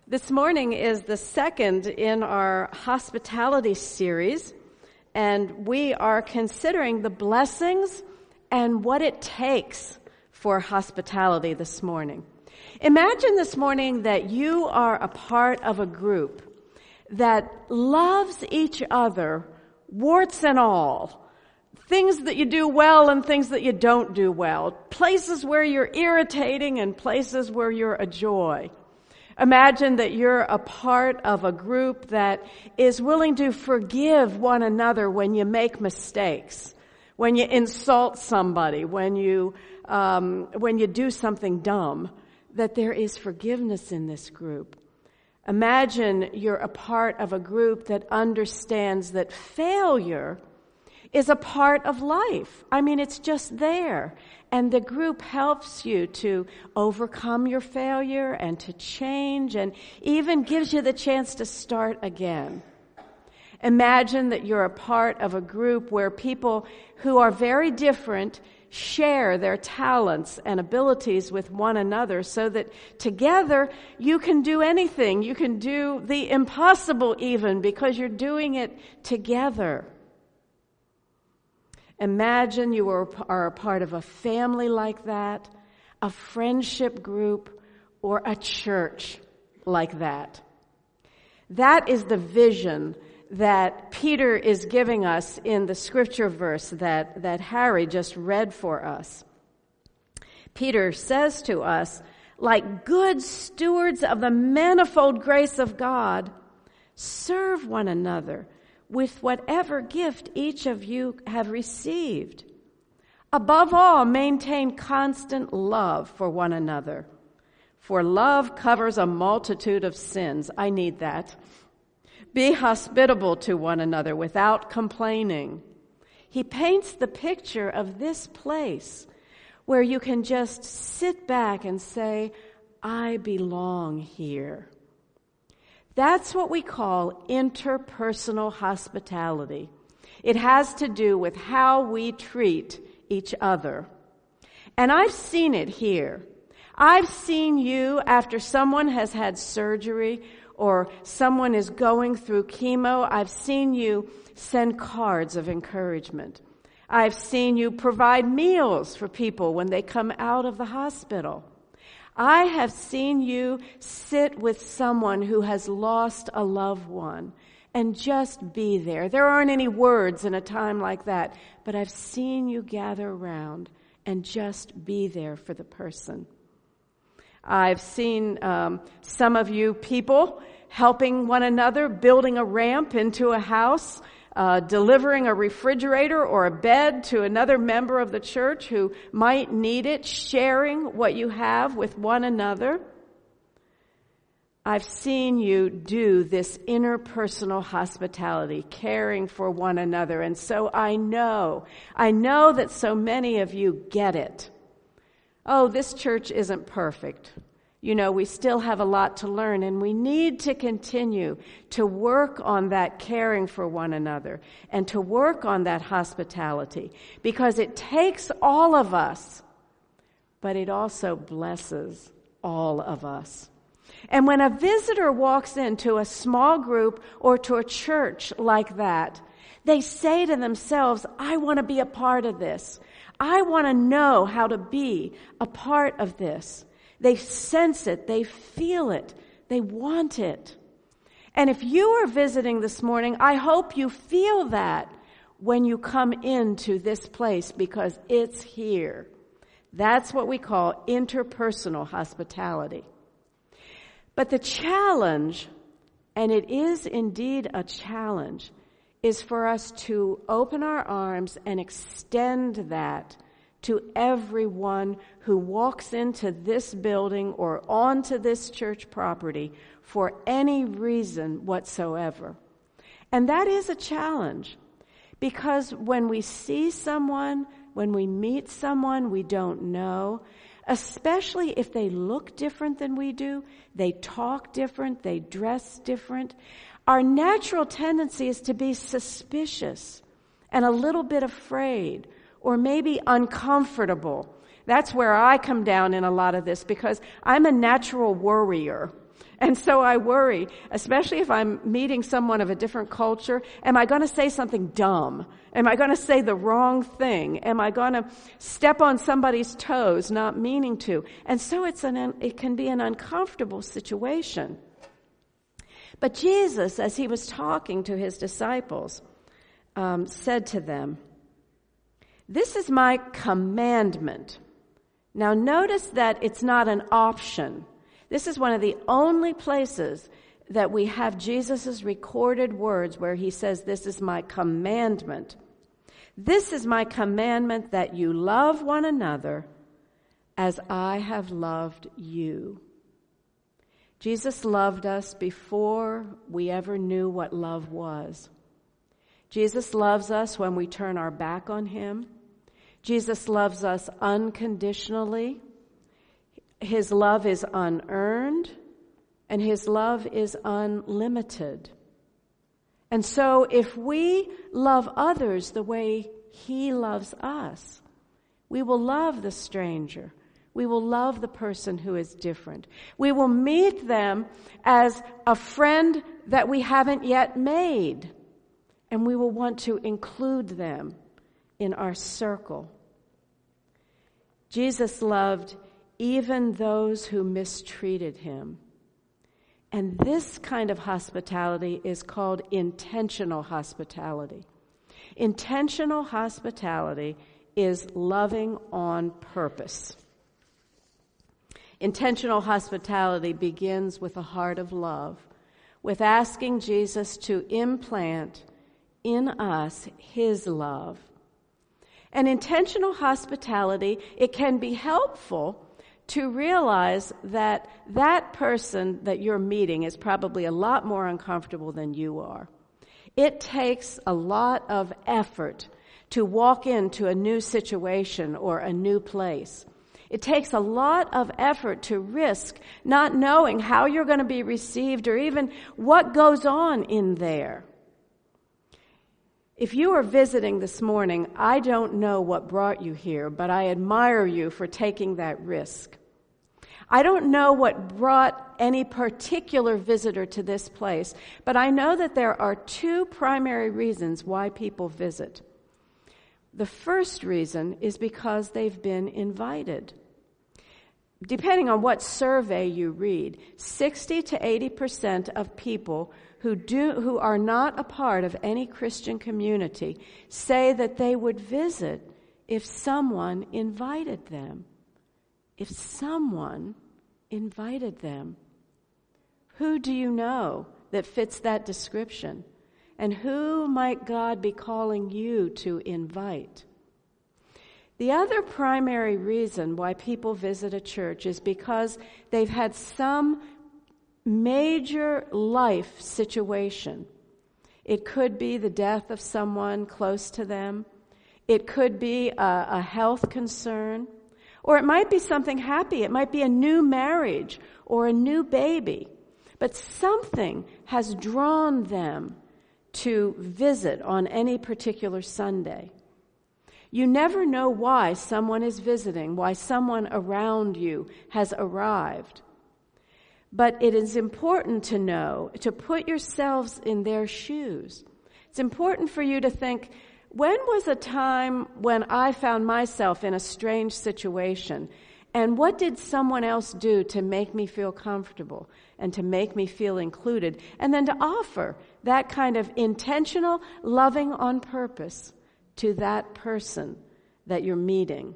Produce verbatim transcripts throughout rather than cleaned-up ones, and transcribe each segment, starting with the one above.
This morning is the second in our hospitality series, and we are considering the blessings and what it takes for hospitality this morning. Imagine this morning that you are a part of a group that loves each other, warts and all, things that you do well and things that you don't do well, places where you're irritating and places where you're a joy. Imagine that you're a part of a group that is willing to forgive one another when you make mistakes, when you insult somebody, when you um, when you do something dumb, that there is forgiveness in this group. Imagine you're a part of a group that understands that failure is a part of life. I mean, it's just there. And the group helps you to overcome your failure and to change and even gives you the chance to start again. Imagine that you're a part of a group where people who are very different share their talents and abilities with one another so that together you can do anything. You can do the impossible even because you're doing it together. Imagine you are a part of a family like that, a friendship group, or a church like that. That is the vision that Peter is giving us in the scripture verse that, that Harry just read for us. Peter says to us, like good stewards of the manifold grace of God, serve one another with whatever gift each of you have received. Above all, maintain constant love for one another, for love covers a multitude of sins. I need that. Be hospitable to one another without complaining. He paints the picture of this place where you can just sit back and say, I belong here. That's what we call interpersonal hospitality. It has to do with how we treat each other. And I've seen it here. I've seen you after someone has had surgery or someone is going through chemo. I've seen you send cards of encouragement. I've seen you provide meals for people when they come out of the hospital. I have seen you sit with someone who has lost a loved one and just be there. There aren't any words in a time like that, but I've seen you gather around and just be there for the person. I've seen um, some of you people helping one another, building a ramp into a house, Uh, delivering a refrigerator or a bed to another member of the church who might need it, sharing what you have with one another. I've seen you do this interpersonal hospitality, caring for one another, and so I know, I know that so many of you get it. Oh, this church isn't perfect. You know, we still have a lot to learn, and we need to continue to work on that caring for one another and to work on that hospitality because it takes all of us, but it also blesses all of us. And when a visitor walks into a small group or to a church like that, they say to themselves, I want to be a part of this. I want to know how to be a part of this. They sense it. They feel it. They want it. And if you are visiting this morning, I hope you feel that when you come into this place because it's here. That's what we call interpersonal hospitality. But the challenge, and it is indeed a challenge, is for us to open our arms and extend that to everyone who walks into this building or onto this church property for any reason whatsoever. And that is a challenge because when we see someone, when we meet someone we don't know, especially if they look different than we do, they talk different, they dress different, our natural tendency is to be suspicious and a little bit afraid or maybe uncomfortable That's where I come down in a lot of this, because I'm a natural worrier. And so I worry, especially if I'm meeting someone of a different culture. Am I going to say something dumb? Am I going to say the wrong thing? Am I going to step on somebody's toes, not meaning to? And so it's an, it can be an uncomfortable situation. But Jesus, as he was talking to his disciples, um, said to them, "This is my commandment." Now notice that it's not an option. This is one of the only places that we have Jesus' recorded words where he says, "This is my commandment." This is my commandment, that you love one another as I have loved you. Jesus loved us before we ever knew what love was. Jesus loves us when we turn our back on him. Jesus loves us unconditionally. His love is unearned, and his love is unlimited. And so if we love others the way he loves us, we will love the stranger. We will love the person who is different. We will meet them as a friend that we haven't yet made, and we will want to include them in our circle. Jesus loved even those who mistreated him. And this kind of hospitality is called intentional hospitality. Intentional hospitality is loving on purpose. Intentional hospitality begins with a heart of love, with asking Jesus to implant in us his love. And intentional hospitality, it can be helpful to realize that that person that you're meeting is probably a lot more uncomfortable than you are. It takes a lot of effort to walk into a new situation or a new place. It takes a lot of effort to risk not knowing how you're going to be received or even what goes on in there. If you are visiting this morning, I don't know what brought you here, but I admire you for taking that risk. I don't know what brought any particular visitor to this place, but I know that there are two primary reasons why people visit. The first reason is because they've been invited. Depending on what survey you read, sixty to eighty percent of people who do who are not a part of any Christian community say that they would visit if someone invited them. If someone invited them. Who do you know that fits that description? And who might God be calling you to invite? The other primary reason why people visit a church is because they've had some major life situation. It could be the death of someone close to them. It could be a, a health concern. Or it might be something happy. It might be a new marriage or a new baby. But something has drawn them to visit on any particular Sunday. You never know why someone is visiting, why someone around you has arrived. But it is important to know, to put yourselves in their shoes. It's important for you to think, when was a time when I found myself in a strange situation? And what did someone else do to make me feel comfortable and to make me feel included? And then to offer that kind of intentional loving on purpose to that person that you're meeting.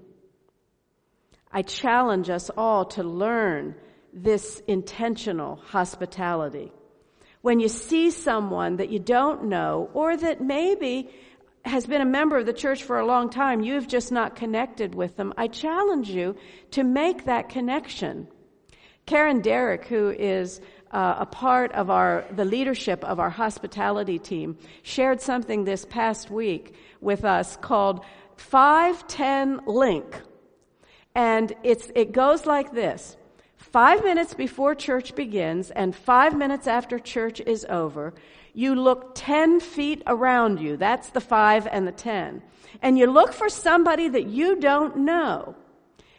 I challenge us all to learn this intentional hospitality. When you see someone that you don't know, or that maybe has been a member of the church for a long time, you've just not connected with them, I challenge you to make that connection. Karen Derrick, who is uh, a part of our the leadership of our hospitality team, shared something this past week with us called five ten Link. And it's it goes like this. Five minutes before church begins and five minutes after church is over, you look ten feet around you. That's the five and the ten. And you look for somebody that you don't know.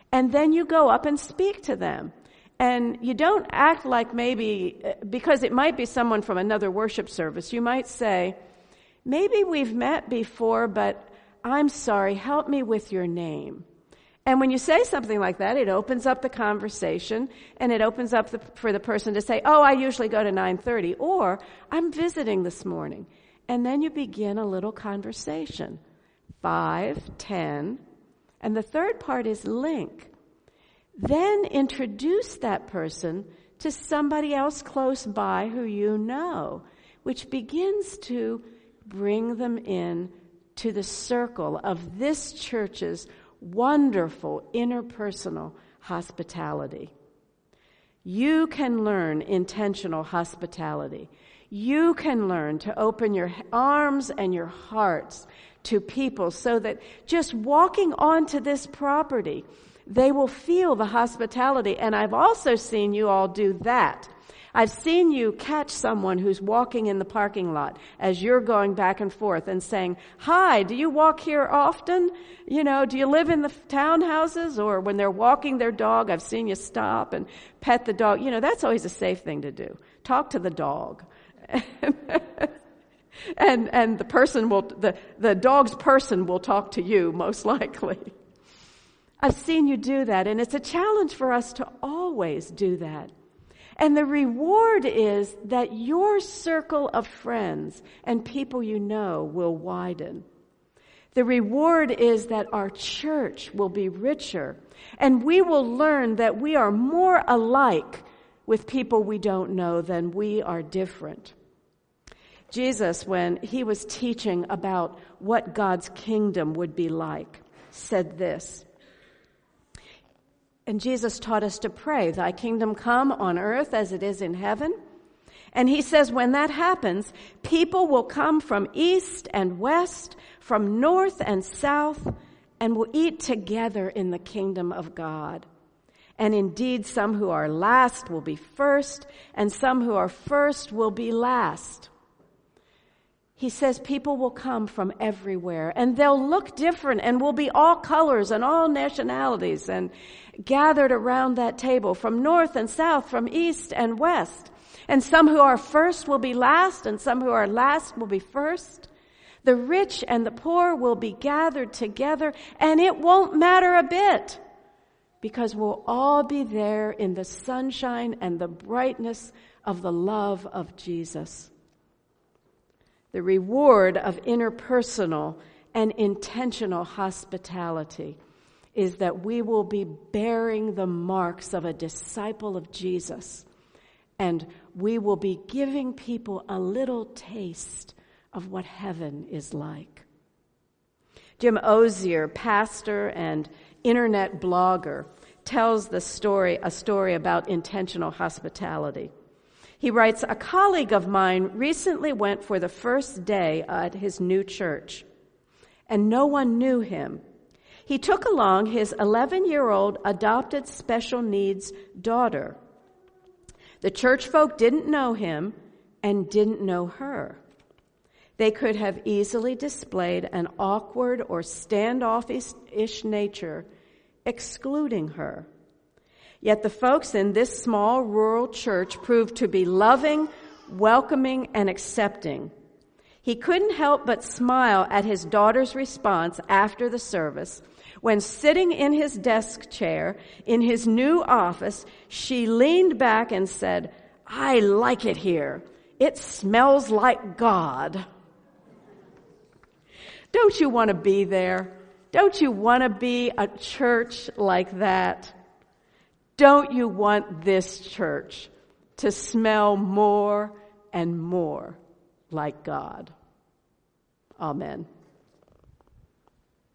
And then you go up and speak to them. And you don't act like maybe, because it might be someone from another worship service, you might say, maybe we've met before, but I'm sorry, help me with your name. And when you say something like that, it opens up the conversation, and it opens up the, for the person to say, oh, I usually go to nine thirty, or I'm visiting this morning. And then you begin a little conversation. Five, ten, and the third part is link. Then introduce that person to somebody else close by who you know, which begins to bring them in to the circle of this church's wonderful interpersonal hospitality. You can learn intentional hospitality. You can learn to open your arms and your hearts to people so that just walking onto this property, they will feel the hospitality. And I've also seen you all do that. I've seen you catch someone who's walking in the parking lot as you're going back and forth and saying, hi, do you walk here often? You know, do you live in the townhouses? Or when they're walking their dog, I've seen you stop and pet the dog. You know, that's always a safe thing to do. Talk to the dog. and and the person will, the, the dog's person will talk to you, most likely. I've seen you do that, and it's a challenge for us to always do that. And the reward is that your circle of friends and people you know will widen. The reward is that our church will be richer, and we will learn that we are more alike with people we don't know than we are different. Jesus, when he was teaching about what God's kingdom would be like, said this. And Jesus taught us to pray, thy kingdom come on earth as it is in heaven. And he says when that happens, people will come from east and west, from north and south, and will eat together in the kingdom of God. And indeed, some who are last will be first, and some who are first will be last. He says people will come from everywhere, and they'll look different, and will be all colors and all nationalities, and gathered around that table from north and south, from east and west. And some who are first will be last, and some who are last will be first. The rich and the poor will be gathered together, and it won't matter a bit, because we'll all be there in the sunshine and the brightness of the love of Jesus. The reward of interpersonal and intentional hospitality is that we will be bearing the marks of a disciple of Jesus, and we will be giving people a little taste of what heaven is like. Jim Osier, pastor and internet blogger, tells the story, a story about intentional hospitality. He writes, a colleague of mine recently went for the first day at his new church, and no one knew him. He took along his eleven-year-old adopted special needs daughter. The church folk didn't know him and didn't know her. They could have easily displayed an awkward or standoffish nature, excluding her. Yet the folks in this small rural church proved to be loving, welcoming, and accepting. He couldn't help but smile at his daughter's response after the service when, sitting in his desk chair in his new office, she leaned back and said, I like it here. It smells like God. Don't you want to be there? Don't you want to be a church like that? Don't you want this church to smell more and more like God? Amen.